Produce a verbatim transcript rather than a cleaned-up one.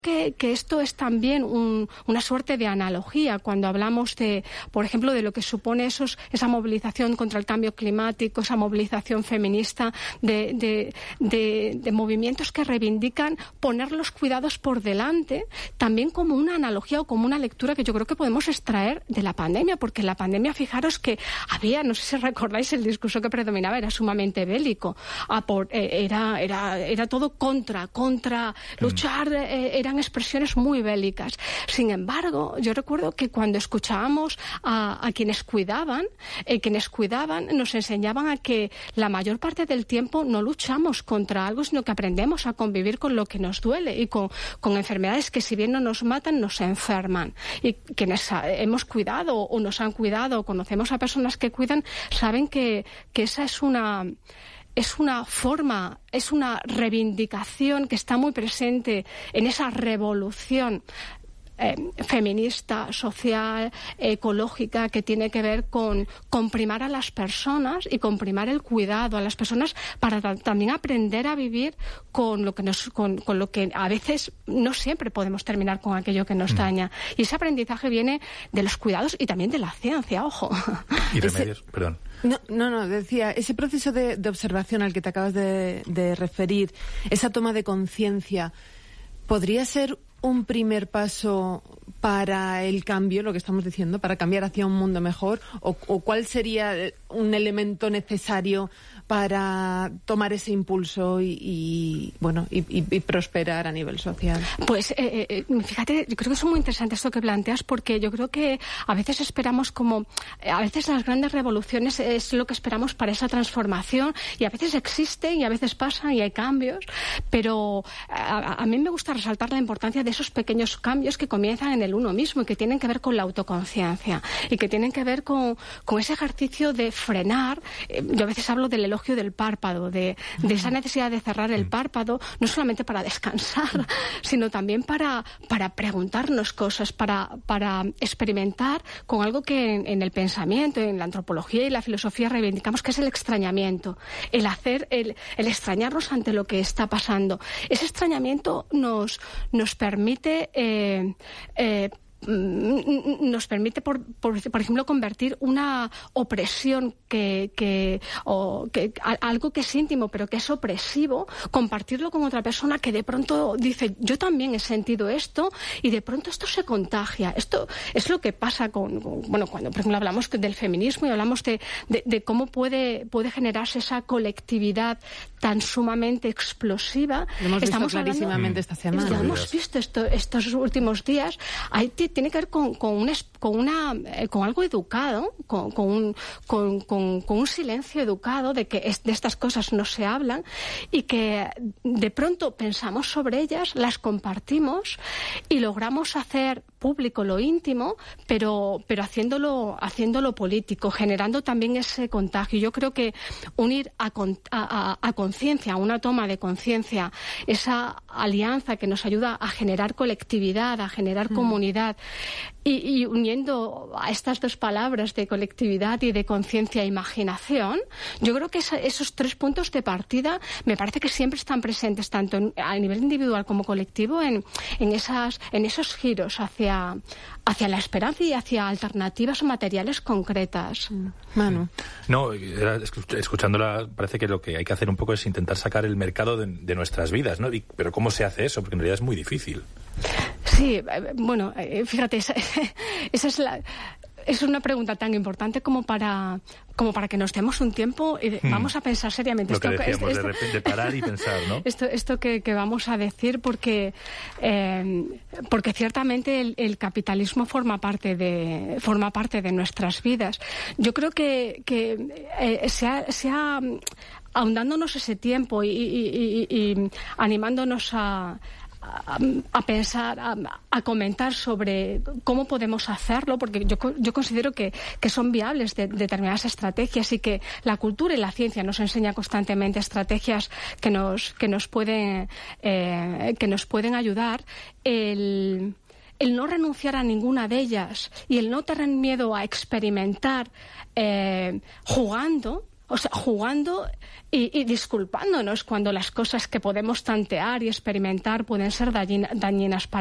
Que, que esto es también un, una suerte de analogía cuando hablamos de, por ejemplo, de lo que supone esos, esa movilización contra el cambio climático, esa movilización feminista, de, de, de, de movimientos que reivindican poner los cuidados por delante, también como una analogía o como una lectura que yo creo que podemos extraer de la pandemia, porque en la pandemia, fijaros que había, no sé si recordáis, el discurso que predominaba era sumamente bélico, ah, por, eh, era, era, era todo contra, contra, luchar, eh, era expresiones muy bélicas. Sin embargo, yo recuerdo que cuando escuchábamos a, a quienes cuidaban, eh, quienes cuidaban nos enseñaban a que la mayor parte del tiempo no luchamos contra algo, sino que aprendemos a convivir con lo que nos duele y con, con enfermedades que, si bien no nos matan, nos enferman. Y quienes hemos cuidado o nos han cuidado o conocemos a personas que cuidan, saben que, que esa es una... Es una forma, es una reivindicación que está muy presente en esa revolución eh, feminista, social, ecológica, que tiene que ver con, con primar a las personas y con primar el cuidado a las personas para ta- también aprender a vivir con lo que nos, con, con lo que a veces no siempre podemos terminar con aquello que nos daña. Mm. Y ese aprendizaje viene de los cuidados y también de la ciencia, ojo. Y remedios, ese... perdón. No, no, no, decía, ese proceso de, de observación al que te acabas de, de referir, esa toma de conciencia, ¿podría ser un primer paso para el cambio, lo que estamos diciendo, para cambiar hacia un mundo mejor? ¿O, o cuál sería un elemento necesario para tomar ese impulso y, y bueno y, y, y prosperar a nivel social? Pues eh, eh, fíjate, yo creo que es muy interesante esto que planteas, porque yo creo que a veces esperamos como, a veces las grandes revoluciones es lo que esperamos para esa transformación, y a veces existe y a veces pasa y hay cambios, pero a, a mí me gusta resaltar la importancia de esos pequeños cambios que comienzan en el uno mismo y que tienen que ver con la autoconciencia y que tienen que ver con, con ese ejercicio de frenar. Eh, yo a veces hablo del elogio del párpado, de, de esa necesidad de cerrar el párpado, no solamente para descansar, sino también para, para preguntarnos cosas, para, para experimentar con algo que en, en el pensamiento, en la antropología y la filosofía reivindicamos, que es el extrañamiento, el hacer, el, el extrañarnos ante lo que está pasando. Ese extrañamiento nos, nos permite eh, eh, nos permite, por, por, por ejemplo, convertir una opresión que, que, o que algo que es íntimo pero que es opresivo, compartirlo con otra persona que de pronto dice, yo también he sentido esto, y de pronto esto se contagia. Esto es lo que pasa con, con bueno, cuando por ejemplo hablamos del feminismo y hablamos de, de, de cómo puede, puede generarse esa colectividad tan sumamente explosiva. Lo hemos Estamos visto clarísimamente hablando, esta semana. Ya hemos visto esto, estos últimos días. Hay tiene que ver con, con, un, con, una, eh, con algo educado, con, con, un, con, con, con un silencio educado de que es, de estas cosas no se hablan, y que de pronto pensamos sobre ellas, las compartimos y logramos hacer público lo íntimo, pero, pero haciéndolo, haciéndolo político, generando también ese contagio. Yo creo que unir a, a, a conciencia, a una toma de conciencia, esa alianza que nos ayuda a generar colectividad, a generar mm. comunidad, y, y uniendo a estas dos palabras de colectividad y de conciencia e imaginación, yo creo que esa, esos tres puntos de partida me parece que siempre están presentes, tanto en, a nivel individual como colectivo, en, en, esas, en esos giros hacia hacia la esperanza y hacia alternativas materiales concretas. Manu. No, era, escuchándola, parece que lo que hay que hacer un poco es intentar sacar el mercado de, de nuestras vidas, ¿no? Y, pero ¿cómo se hace eso? Porque en realidad es muy difícil. Sí, bueno, fíjate, esa, esa es la... Es una pregunta tan importante como para como para que nos demos un tiempo y de, hmm. vamos a pensar seriamente. Lo que esto, decíamos, esto, de repente parar y pensar, ¿no? Esto, esto que, que vamos a decir, porque eh, porque ciertamente el, el capitalismo forma parte de forma parte de nuestras vidas. Yo creo que, que eh, se ha, se ha ahondándonos ese tiempo y, y, y, y animándonos a A, a pensar, a, a comentar sobre cómo podemos hacerlo, porque yo, yo considero que, que son viables de, determinadas estrategias, y que la cultura y la ciencia nos enseña constantemente estrategias que nos, que nos pueden, eh, que nos pueden ayudar. El, el no renunciar a ninguna de ellas y el no tener miedo a experimentar eh, jugando, o sea, jugando y, y disculpándonos cuando las cosas que podemos tantear y experimentar pueden ser dañinas para